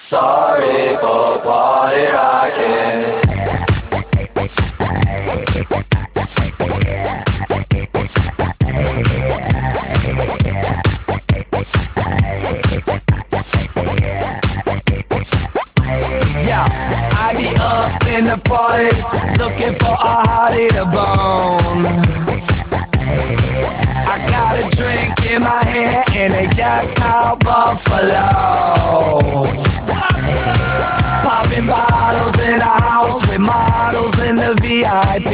Sorry for party rocking. Yeah, I be up in the party, looking for a hottie to bone. I got a drink in my hand and they just called Buffalo. Popping bottles in a house with models in the VIP.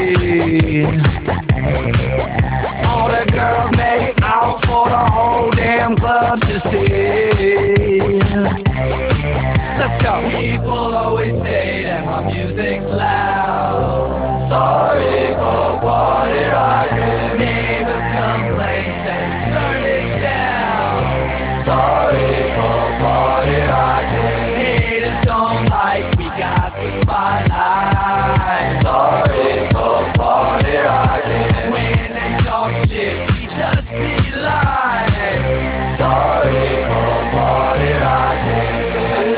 All the girls make out for the whole damn club to see. Let's go. People always say that my music's loud. Sorry for party rocking. Neighbors complain, say turn it down. Sorry for party rocking. Haters don't like, we got the spotlight. Sorry for party rocking. When they talk shit, we just be lying. Sorry for party rocking.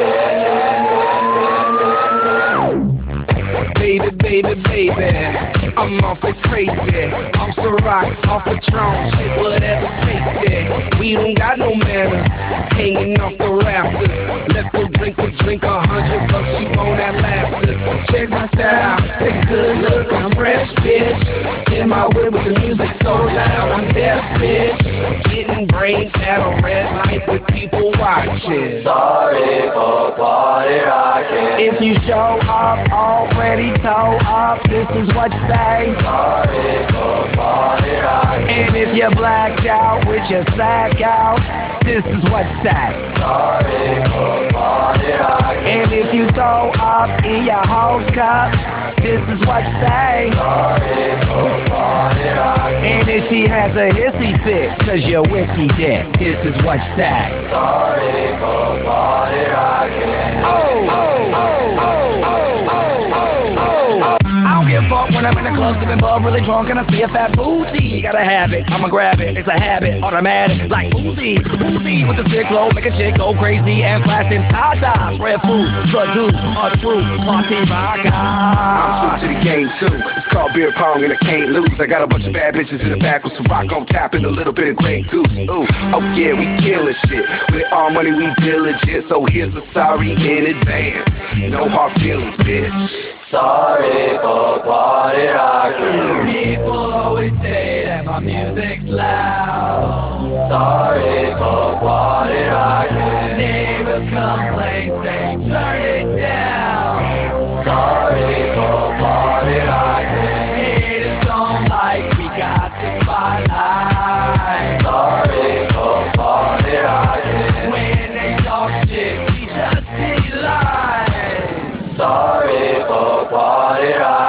Baby, baby, baby, I'm off it crazy. Off Ciroc, off Patron, shit, whatever tasty. We don't got no manners, hanging off the rafters. Let's go drink a drink, $100, you won't outlast us. Check my style, take a good look, I'm fresh, bitch. In my whip with the music so loud, I'm deaf, bitch. Getting brains at a red light with people watching. Sorry for party rocking. If you show up already toe up, this is what you say. Sorry for party rocking. And if you're blacked out with your sack out, this is what you say. Sorry for party rocking. And if you throw up in your host cup, this is what you say. Sorry for party rocking. And if she has a hissy fit, cause you're whiskey dick, this is what you say. Sorry for party rocking. Oh, oh, oh, oh, oh, oh, oh, oh. I don't give a fuck when I'm in the club sipping bub, really drunk, and I see a fat booty. Gotta have it, I'ma grab it, it's a habit, automatic, like Uzi. Uzi with the sick flow, make a chick go crazy and flash them tatas. Red food, drug dude, a true party rocker. I'm true to the game too. It's called beer pong and I can't lose. I got a bunch of bad bitches in the back with some rock on tap and a little bit of Grey Goose. Ooh, oh yeah, we killing shit. With all money we diligent, so here's a sorry in advance. No hard feelings, bitch. Sorry for party rocking. People always say that my music's loud. Sorry for party rocking. Neighbors complain, say turn it down. Sorry for party rocking. Haters don't like, we got the spotlight. Sorry for party rocking. When they talk shit, we just be lying. Sorry for party rocking.